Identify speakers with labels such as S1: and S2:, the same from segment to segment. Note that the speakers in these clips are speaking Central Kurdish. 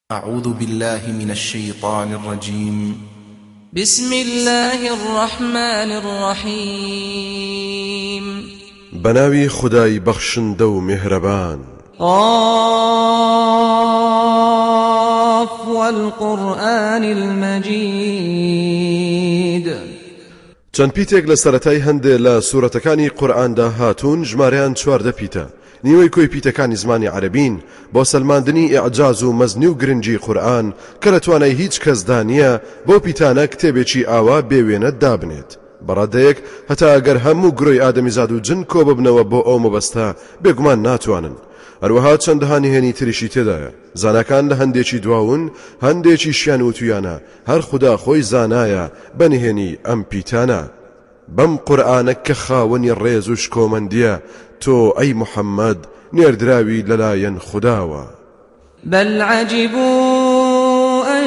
S1: أعوذ بالله من الشيطان الرجيم.
S2: بسم الله الرحمن الرحيم.
S3: بناوي خداي بخشن دو مهربان.
S2: قاف والقرآن المجيد.
S3: چەند پیتێک لە سەرەتای هەندێ لە سوورەتەکانی قورئاندا هاتوون ژمارەیان 14 پیتە. نیوەی کۆی پیتەکانی زمانی عەرەبین بۆ سەلماندنی ئیعجاز و مەزنی و گرنگی قورئان کە لە توانای هیچ کەسدا نییە بۆ پیتانە کتێبێکی ئاوا بێوێنە دابنێت. بەڕادەیەک هەتا ئەگەر هەموو گرۆی ئادەمیزاد و جن کۆ ببنەوە بۆ ئەو مەبەستە بێگومان ناتوانن. هەروەها چەندەها نهێنی تریشی تێدایە. زانەکان لە هەندێکی دواون هەندێکی شیان وتویانە هەر خوددا خۆی زانایە بەنهێنی ئەم پیتانە. بەم قورئانە کە خاوەنی ڕێز و شکۆمەندیە تۆ ئەی محەممەد نێردراوی لەلایەن خودداوە.
S2: بل عجبوا أن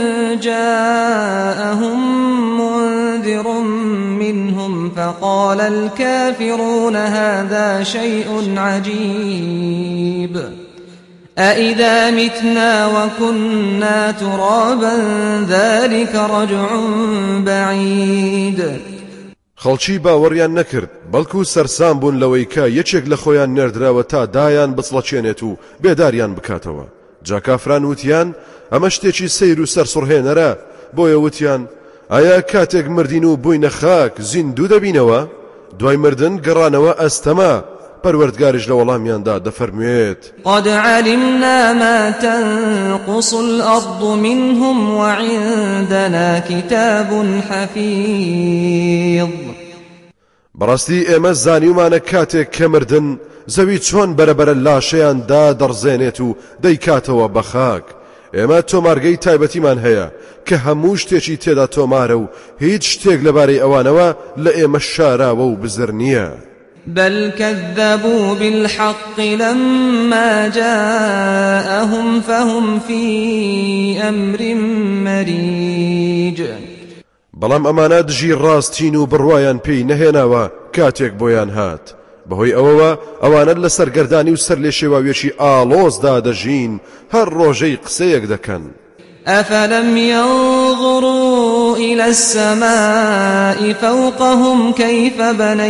S2: جاءهم منذر منهم فقال الكافرون هذا شيء عجيب أإذا متنا وكنا ترابا ذلك رجع بعيد.
S3: خەڵکی باوەڕیان نەکرد بەڵکو سەرسام بوون لەوەی کە یەکێک لە خۆیان نێردراوە تا دایان بچڵەچێنێت و بێداریان بکاتەوە. جا کافران وتیان ئەمە شتێکی سەیر و سەرسوڕهێنەرە بۆیە وتیان ئایا کاتێک مردین و بووینە خاک زیندوو دەبینەوە؟ دوای مردن گەڕانەوە ئەستەما. پەروەردگاریش لە وەڵامیاندا دەفەرموێت
S2: قد علمنا ما تنقص الأرض منهم وعندنا كتاب حفيظ.
S3: بەڕاستی ئێمە زانیومانە کاتێک کە مردن زەوی چۆن بەرەبەرە لاشەیاندا دەڕزێنێت و دەیکاتەوە بە خاک. ئێمە تۆمارگەی تایبەتیمان هەیە کە هەموو شتێکی تێدا تۆمارە و هیچ شتێک لەبارەی ئەوانەوە لە ئێمە شاراوە و بزر نییە.
S2: بل كذبوا بالحق لما جاءهم فهم في أمر مريج.
S3: بەڵام ئەمانە دژی ڕاستین و بڕوایان پێی نەهێناوە کاتێک بۆیان هات. بەهۆی ئەوەوە ئەوانە لە سەرگەردانی و سەر لێ شێواوێکی ئاڵۆزدا دەژین هەر ڕۆژەی قسەیەک دەکەن.
S2: أفلم ينظروا إلى السماء فوقهم كيف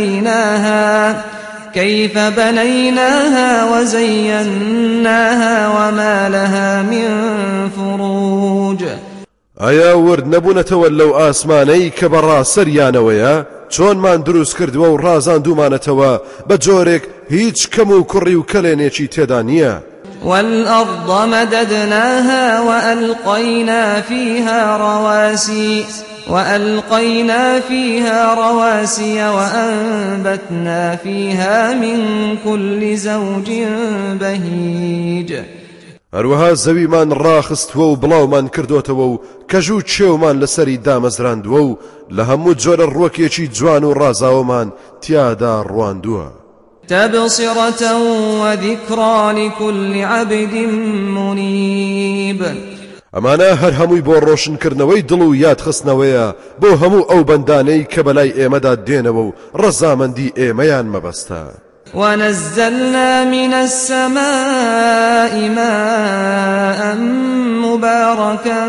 S2: بنيناها وزيناها وما لها من فروج.
S3: ئایا ورد نەبوونەتەوە لەو ئاسمانەی کە بەڕا سەریانەوەیە چۆنمان دروست کردووە و ڕازاندومانەتەوە بە جۆرێک هیچ کەم و کوڕی و کەلێنێکی تێدا نییە.
S2: والأرض مددناها وألقينا فيها رواسي وأنبتنا فيها من كل زوج بهيج.
S3: هەروەها زەویمان ڕاخستووە و بڵاومان کردوتەوە و کەژ و چێومان لەسەری دامەزراندووە و لە هەموو جۆرە ڕووەکێکی جوان و ڕازاوەمان تیادا ڕواندووە.
S2: تبصرة وذكرى لكل عبد منيب.
S3: ئەمانە هەر هەمووی بۆ ڕۆشنکردنەوەی دڵ و یادخستنەوەیە بۆ هەموو ئەو بەندانەی کە بەلای ئێمەدا دێنەوە و ڕەزامەندی ئێمەیان مەبەستە.
S2: ونزلنا من السماء ماء مباركا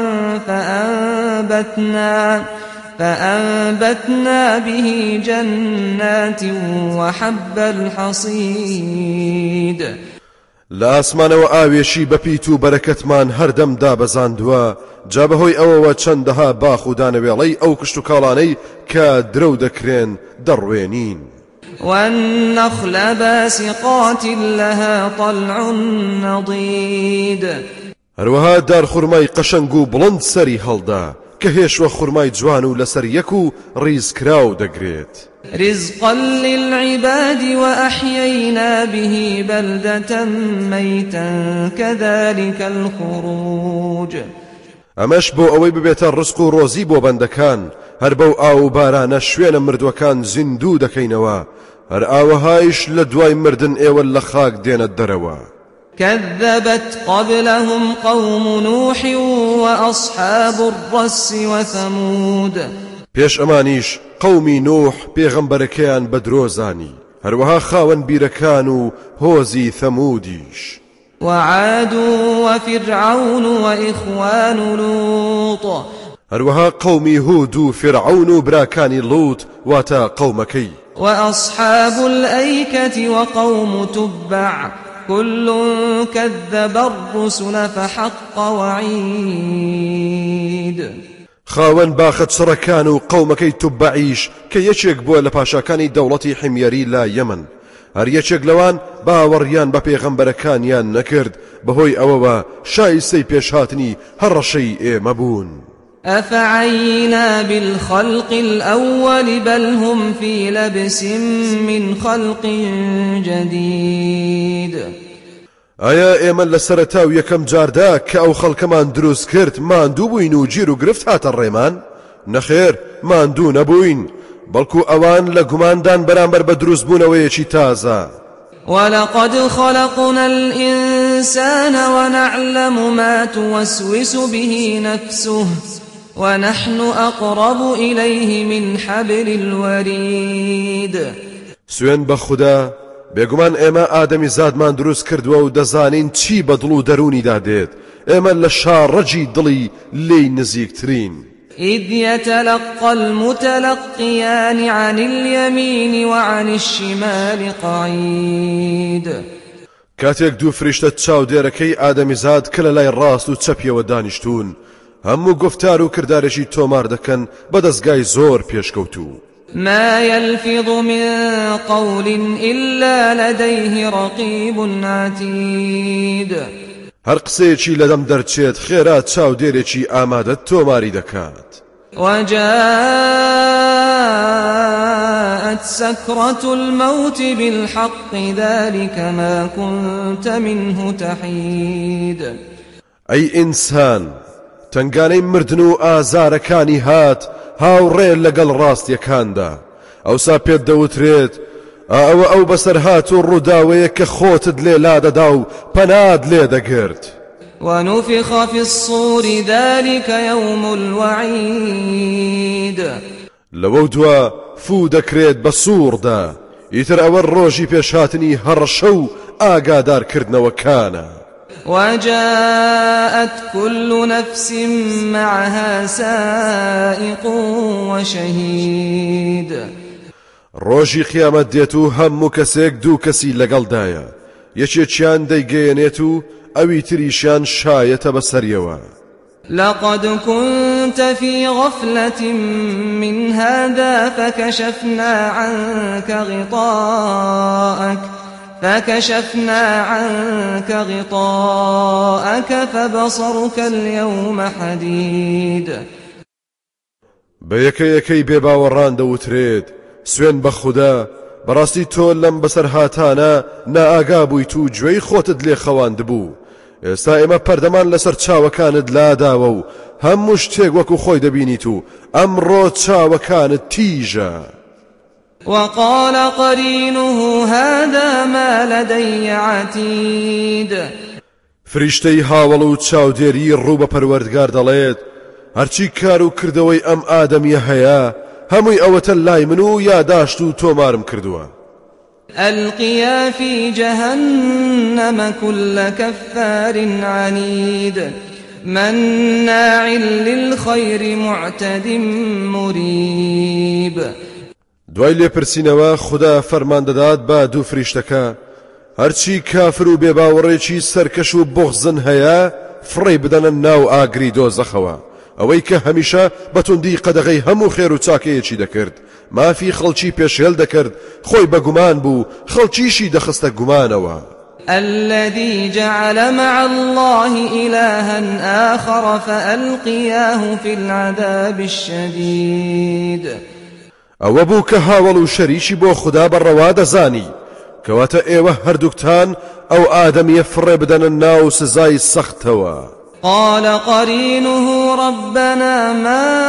S2: فأنبتنا به جنات وحب الحصيد.
S3: لە ئاسمانەوە ئاوێشی بەپیت و بەرەکەتمان هەردەم دابەزاندووە جا بەهۆی ئەوەوە چەندەها باخ و دانەوێڵەی ئەو کشت و کاڵانەی کە درەو دەکرێن دەڕوێنین.
S2: والنخل باسقات لها طلع نضيد.
S3: هەروەها دارخورمای قەشەنگ و بڵند سەری هەڵدا کە هێشوە خورمای جوان و لەسەر یەک و ڕیزکراو دەگرێت.
S2: رزقا للعباد وأحيينا به بلدة ميتا كذلك الخروج.
S3: ئەمەش بۆ ئەوەی ببێتە ڕزق و ڕۆزی بۆ بەندەکان هەر بەو ئاو و بارانە شوێنە مردوەکان زیندوو دەکەینەوە هەر ئاوەهایش لە دوای مردن ئێوە لە خاک دێنە دەرەوە.
S2: كذبت قبلهم قوم نوح وأصحاب الرس وثمود.
S3: پێش ئەمانیش قەومی نوح پێغەمبەرەکەیان بە درۆزانی هەروەها خاوەن بیرەکان و هۆزی ثەمودیش.
S2: وعاد وفرعون وإخوان لوط
S3: هروها قومي هود فرعون وبراكاني لوط واتا قومكي
S2: وأصحاب الأيكة وقوم تبع كل كذب الرسل فحق وعيد
S3: خاوەن باخت سڕەکان و قەومەکەی توبعیش کە یەکێک بووە لە پاشاکانی دەوڵەتی حیمێری لا یەمن هەر یەکێک لەوان باوەڕیان بە پێغەمبەرەکانیان نەکرد بەهۆی ئەوەوە شایستەی پێشهاتنی هەڕەشەی ئێمە بوون.
S2: أفعينا بالخلق الأول بل هم في لبس من خلق جديد
S3: ئایا ئێمە لە سەرەتا و یەکەم جاردا کە ئەو خەڵکەمان دروست کرد ماندوو بووین و گیر و گرفت هاتە ڕێمان؟ نەخێر ماندوو نەبووین بەڵکو ئەوان لە گوماندان بەرامبەر بە دروست بوونەوەیەکی تازە.
S2: ولقد خلقنا الإنسان ونعلم ما توسوس به نفسه ونحن أقرب إليه من حبل الوريد.
S3: سوێن بە خودا بێگومان ئێمە ئادەمی زادمان دروست کردووە و دەزانین چی بە دڵ و دەرونیدا دێت. ئێمە لە شاڕەجی دڵی لێی نزیکترین.
S2: إذ يتلقى المتلقيان عن اليمين وعن الشمال قعيد.
S3: کاتێک دوو فریشتە چاودێرەکەی ئادەمیزاد کە لە لای ڕاست و چەپیەوە دانیشتون هەموو گفتار و کردارێکی تۆمار دەکەن بە دەستگای زۆر پێشکەوتوو.
S2: ما يلفظ من قول إلا لديه رقيب عتيد.
S3: هەر قسەیەکی لەدەم دەرچێت خێرا چاودێرێکی ئامادە تۆماری دەکات.
S2: وجاءت سكرة الموت بالحق ذلك ما كنت منه تحيد.
S3: ئەی ئینسان تنگانەی مردن و ئازارەکانی هات هاوڕێ لەگەڵ ڕاستیەکاندا ئەوسا پێت دەوترێت ئەوە ئەو بەسەرهات و ڕووداوەیە کە خۆتت لێ لادەدا و پەناد لێ دەگرت.
S2: ونفخ في الصور ذلك يوم الوعيد.
S3: لەوە دووە فو دەکرێت بە سووردا ئیتر ئەوە ڕۆژی پێشهاتنی هەڕەشە و ئاگادارکردنەوەکانە.
S2: وجاءت كل نفس معها سائق وشهيد.
S3: ڕۆژی قیامەت دێت و هەموو کەسێک دوو کەسی لەگەڵدایە یەکێکیان دەیگەیەنێت و ئەوی تریشیان شایەتە بەسەریەوە.
S2: لقد كنت في غفلة من هذا فكشفنا عنك غطاءك فبصرك اليوم حديد.
S3: بەیەکەیەکەی بێباوەڕان دەوترێت سوێن بە خودا بەڕاستی تۆ لەم بەسەر هاتانە نائاگا بوویت و گوێی خۆتت لێ خەواند بوو. ئێستا ئێمە پەردەمان لەسەر چاوەکانت لاداوە و هەموو شتێک وەکو خۆی دەبینیت و ئەمڕۆ چاوەکانت تیژە.
S2: وقال قرينه هذا ما لدي عتيد.
S3: فریشتەی هاوڵ و چاودێری ڕوو بە پەروەردگار دەڵێت هەرچی کار و کردەوەی ئەم ئادەمیە هەیە هەمووی ئەوەتە لای من و یاداشت و تۆمارم کردووە.
S2: ألقيا في جهنم كل كفار عنيد مناع للخير معتد مريب.
S3: دوای لێپرسینەوە خدا فەرمان دەدات بە دوو فریشتەکە هەرچی کافر و بێباوەڕێکی سەرکەش و بغزن هەیە فڕێ بدەنە ناو ئاگری دۆزەخەوە ئەوەی کە هەمیشە بەتوندی قەدەغەی هەموو خێر و چاکەیەکی دەکرد مافی خەڵکی پێشێل دەکرد خۆی بە گومان بوو خەڵکیشی دەخستە گومانەوە.
S2: الذي جعل مع الله إلها آخر فألقياه في العذاب الشديد.
S3: ئەوە بوو کە هاوڵ و شەریکی بۆ خوددا بەڕەوا دەزانی کەواتە ئێوە هەردووکتان ئەو ئادەمیە فڕێ بدەنە ناو سزای سەختەوە.
S2: قال قرينه ربنا ما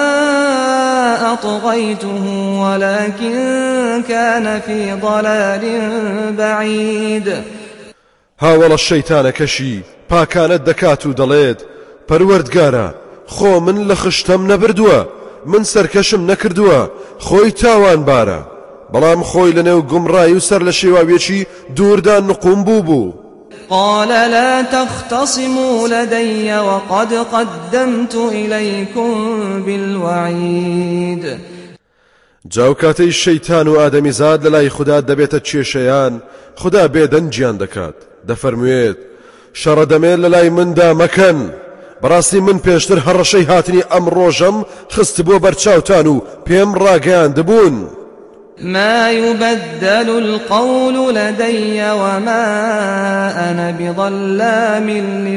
S2: أطغيته ولكن كان في ضلال بعيد.
S3: هاوڵە شەیتانەکەشی پاکانت دەکات و دەڵێت پەروەردگارە خۆ من لە خشتەم نەبردووە من سەرکەشم نەکردووە خۆی تاوان بارە بەڵام خۆی لەنێو گومڕایی و سەر لە شێواوێکی دووردا نقوم بوو.
S2: قال لا تختصموا لدي وقد قدمت إليكم بالوعيد.
S3: جاو کاتەی شەیتان و ئادەمیزاد لەلای خوددا دەبێتە کێشەیان خوددا بێدەنگیان دەکات دەفەرموێت شەڕە دەمێت لەلای مندا مەکەن بەڕاستی من پێشتر هەڕەشەی هاتنی ئەم ڕۆژەم خست بۆ بەرچاوتان و پێم ڕاگەیاندبوون.
S2: ما يبدل القول لدي وما أنا بظلام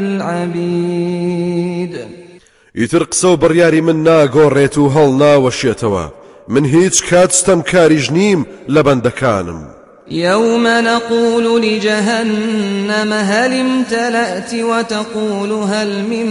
S2: للعبيد.
S3: ئیتر قسە و بڕیاری من ناگۆڕێت و هەڵ ناوەشێتەوە من هیچ کاتستەم کاریش نیم لە بەندەکانم.
S2: يوم نقول لجهنم هل امتلأت وتقول هل من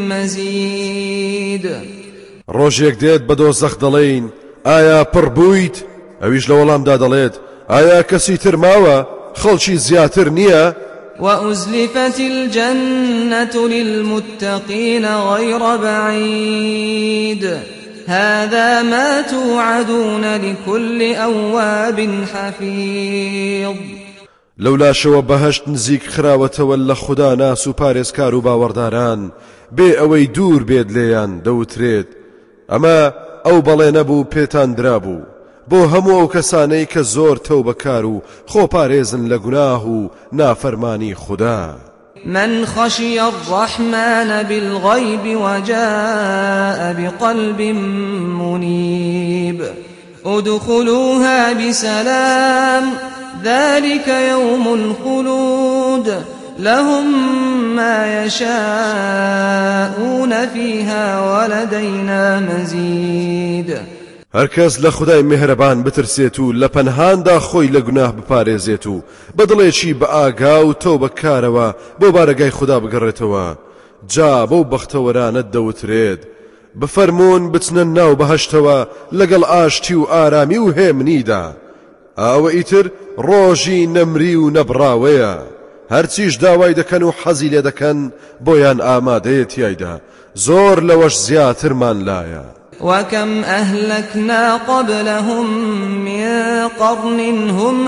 S2: مزيد.
S3: ڕۆژێک دێت بە دۆزەخ دەڵێین ئایا پڕ بوویت؟ ئەویش لە وەڵامدا دەڵێت ئایا کەسی تر ماوە خەڵکی زیاتر نییە؟
S2: وأزلفت الجنة للمتقين غير بعيد هذا ما توعدون لكل أواب حفيظ.
S3: لولا شەوە بەهەشت نزیک خراوەتەوە لە خوددا ناس و پارێزکار و باوەڕداران بێ ئەوەی دوور بێت لێیان دەوترێت ئەمە ئەو بەڵێ نەبوو پێتان درابوو بۆ هەموو ئەو کەسانەی کە زۆر تەوبەکار و خۆپارێزن لە گوناه و نافەرمانی خوددا.
S2: من خشي الرحمن بالغيب وجاء بقلب منيب ادخلوها بسلام ذلك يوم الخلود لهم ما يشاءون فيها ولدينا مزيد.
S3: هەرکەس لە خودای میهرەبان بترسێت و لە پەنهاندا خۆی لە گوناه بپارێزێت و بەدڵێکی بە ئاگا و تەوبەکارەوە بۆ بارەگای خوددا بگەڕێتەوە جا بەو بەختەوەرانە دەوترێت بفەرمونون بچنە ناو بەهەشتەوە لەگەڵ ئاشتی و ئارامی و هێمنیدا ئەوە ئیتر ڕۆژی نەمری و نەبراوەیە هەرچیش داوای دەکەن و حەزی لێ دەکەن بۆیان ئامادەیە تیایدا زۆر لەوەش زیاترمان لایە.
S2: وكم أهلكنا قبلهم من قرن هم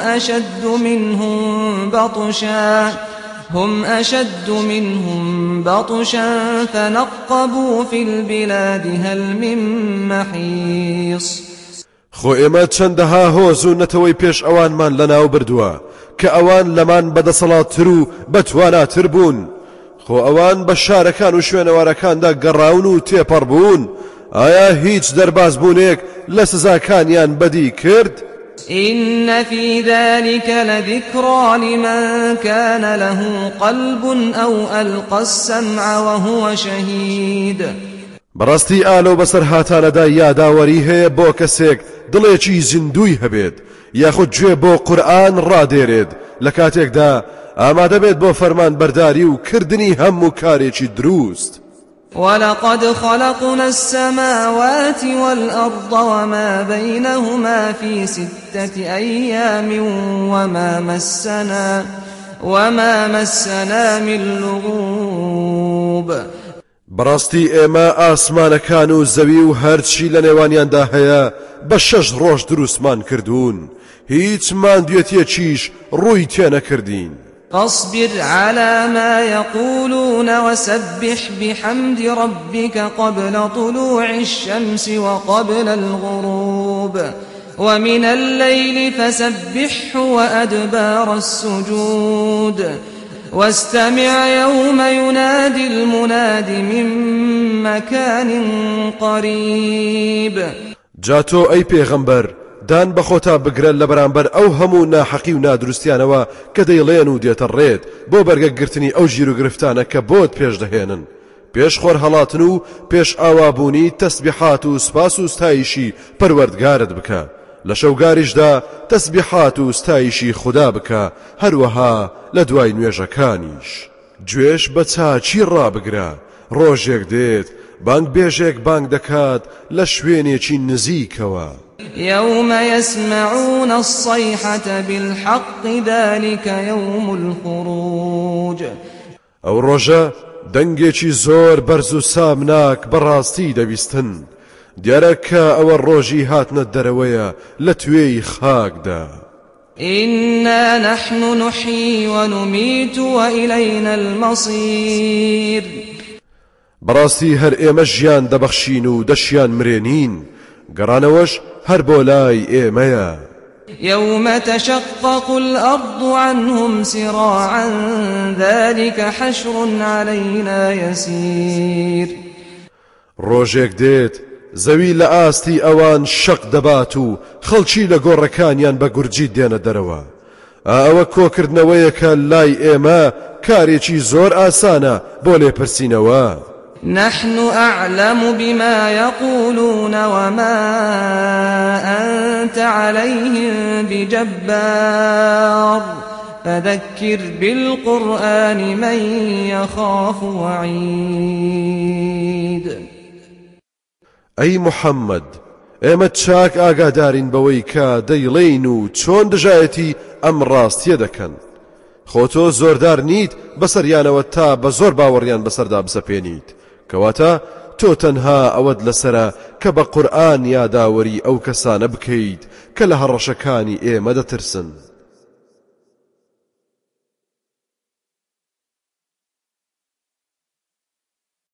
S2: أشد منهم بطشا فنقبوا في البلاد هل من محيص.
S3: خۆ ئێمە چەندەها هۆز و نەتەوەی پێش ئەوانمان لەناو بردووە کە ئەوان لەمان بەدەسەڵاتتر و بەتواناتر بوون خۆ ئەوان بە شارەکان و شوێنەوارەکاندا گەڕاون و تێپەڕ بوون ئایا هیچ دەرباز بوونێک لە سزاکانیان بەدی کرد؟
S2: إن في ذلك لذكرى لمن كان له قلب أو ألقى السمع وهو شهيد.
S3: بەڕاستی ئالۆ بەسەر هاتانەدا یاداوەری هەیە بۆ کەسێک دڵێکی زیندوی هەبێت یاخود گوێ بۆ قورئان ڕادێرێت لە کاتێکدا ئامادە بێت بۆ فەرمان بەرداری و کردنی هەموو کارێکی دروست.
S2: ولقد خلقنا السماوات والأرض وما بينهما في 6 أيام وما مسنا من لغوب.
S3: بەڕاستی ئێمە ئاسمانەکان و زەوی و هەرچی لە نێوانیاندا هەیە بە 6 ڕۆژ دروستمان کردوون هیچ ماندوێتیەکیش ڕووی تێنەکردین.
S2: فاصبر على ما يقولون وسبح بحمد ربك قبل طلوع الشمس وقبل الغروب ومن الليل فسبحه وأدبار السجود واستمع يوم ينادي المناد من مكان قريب.
S3: جاتۆ ئەی پێغەمبەر دان بەخۆتا بگرە لە بەرامبەر ئەو هەموو ناحەقی و نادروستیانەوە کە دەیڵێن و دێتەڕێت بۆ بەرگەگرتنی ئەو ژیر و گرفتانە کە بۆت پێش دەهێنن پێش خۆر هەڵاتن و پێش ئاوابوونی تەسبیحات و سپاس و ستایشی پەروەردگارت بکە لە شەوگاریشدا تەسبیحات و ستایشی خوددا بکە هەروەها لە دوای نوێژەکانیش گوێش بە چاچی ڕابگرە ڕۆژێک دێت بانگ بێژێک بانگ دەکات لە شوێنێکی نزیکەوە.
S2: يوم يسمعون الصيحة بالحق ذلك يوم الخروج.
S3: ئەو ڕۆژە دەنگێکی زۆر بەرز و سامناک بەڕاستی دەبیستن دیارە کە ئەوە ڕۆژی هاتنە دەرەوەیە لە توێی خاکدا.
S2: إنا نحن نحيي ونميت وإلينا المصير
S3: بەڕاستی هەر ئێمە ژیان دەبەخشین و دەشیان مرێنین گەڕانەوەش هەر بۆ لای ئێمەیە.
S2: يوم تشقق الأرض عنهم سراعا ذلك حشر علينا يسير
S3: ڕۆژێک دێت زەوی لە ئاستی ئەوان شەق دەبات و خەڵکی لە گۆڕەکانیان بە گورجی دێنە دەرەوە. ئەوە کۆکردنەوەیەکە لای ئێمە کارێکی زۆر ئاسانە بۆ لێپرسینەوە.
S2: نحن أعلم بما يقولون وما أنت عليهم بجبار فذكر بالقرآن من يخاف وعيد.
S3: ئەی محەممەد ئێمە چاک ئاگادارین بەوەی کە دەیڵێین و چۆن دژایەتی ئەم ڕاستیە دەکەن. خۆ تۆ زۆردار نیت بەسەریانەوە تا بە زۆر باوەڕیان بەسەردا بسەپێنیت کەواتە تۆ تەنها ئەوەت لەسرە کە بە قورئان یاداوەری ئەو کەسانە بکەیت کە لە هەڕەشەکانی ئێمە دەترسن.